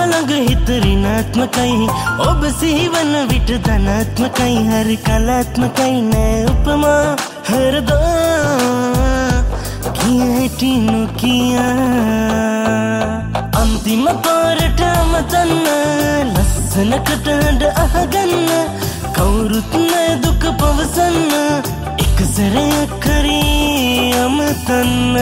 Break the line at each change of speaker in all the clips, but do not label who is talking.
මලඟ හිත ඍණාත්මකයි ඔබ සිහිවන විට ධනාත්මකයි හරි කලාත්මකයි නෑ උපමා හරදා කියෙටි නොකියා අන්තිම පාරට අමතන්න ලස්සනකට හඬ අහගන්න කවුරුත් නෑ දුක පවසන්න එක සැරයක් හරි අමතන්න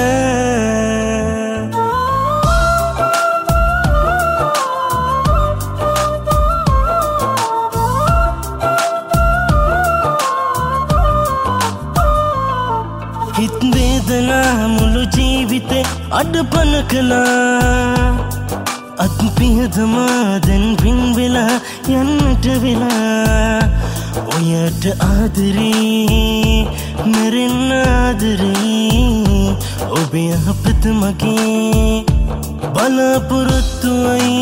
හිත් වේදනා මුළු ජීවිතේ අඩපණ කළා අත්පියදමා දැන් පින් වෙලා යන්නට වෙලා ඔයට ආදරේ මැරෙන්න ආදරේ ඔබේ අපත මගේ බලාපොරොත්තුවයි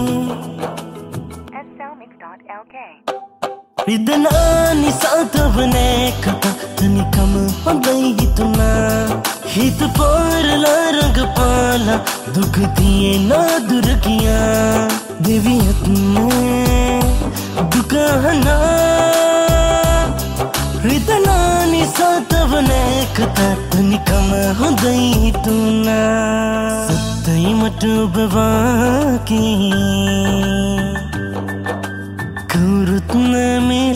රිදනා නිසා තව නෑ කතා තනිකම හොඳයි හිතුනා හිත පාරලා රඟපාලා දුක තියෙනා දුර ගියා දෙවියත් නෑ දුක අහනා රිදනා නිසා තව නෑ කතා තනිකම හොඳයි හිතුනා සත්තයි මට ඔබ වාගේ කවුරුත් නෑ මේ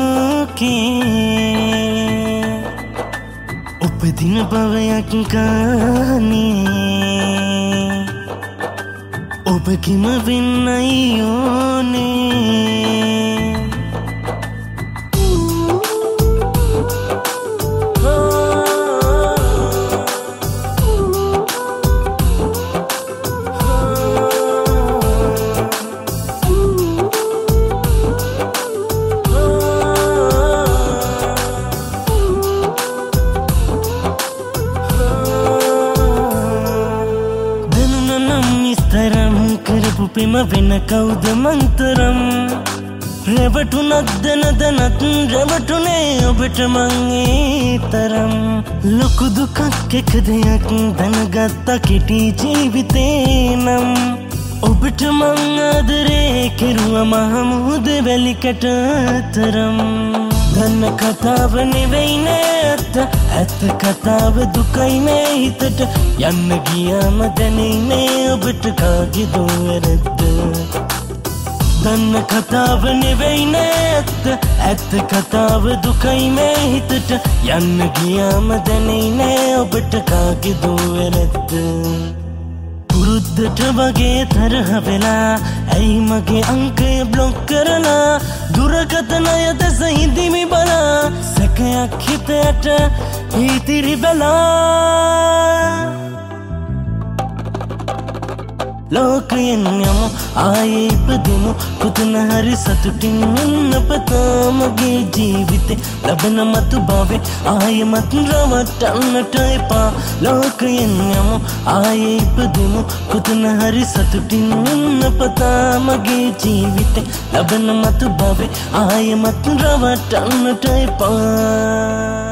ලෝකේ උපදින භවයක් ගානේ ඔබගෙම වෙන්නයි ඕනේ පිම වෙන කවුද මන්තරම් රැවටුනක් දනදනත් රැවටුනේ ඔබට මං ඒ තරම් ලොකු දුකක් එක දෙයක් දැනගත්තා කෙටි ජීවිතේ නම් ඔබට මං ආදරේ කෙරුවා මහ මුහුද වැලිකට තරම් දන්න කතාව නෙවෙයි නේත් ඇත්ත කතාව දුකයි නේ හිතට යන්න ගියාම දැනෙන්නේ ඔබට කාගේ දෝවැරද්ද දන්න කතාව නෙවෙයි නේත් ඇත්ත කතාව දුකයි නේ හිතට යන්න ගියාම දැනෙන්නේ ඔබට කාගේ දෝවැරද්ද පුරුද්දට වගේ තරහ වෙලා ඇයි මගේ අංකය බ්ලොක් කරලා දුරකථන යදස හිඳිමි බලා සැකයක් හිතයට ඉතිරි වෙලා ලෝකයෙන් යමු ආයේ ඉපදෙමු කොතන හරි සතුටින් ඉන්න පතා මගේ ජීවිතේ ලබන මතු භවයේ ආයෙමත් රවටන්නට එපා ලෝකයෙන් යමු ආයේ ඉපදෙමු කොතන හරි සතුටින් ඉන්න පතා මගේ ජීවිතේ ලබන මතු භවයේ ආයෙමත් රවටන්නට එපා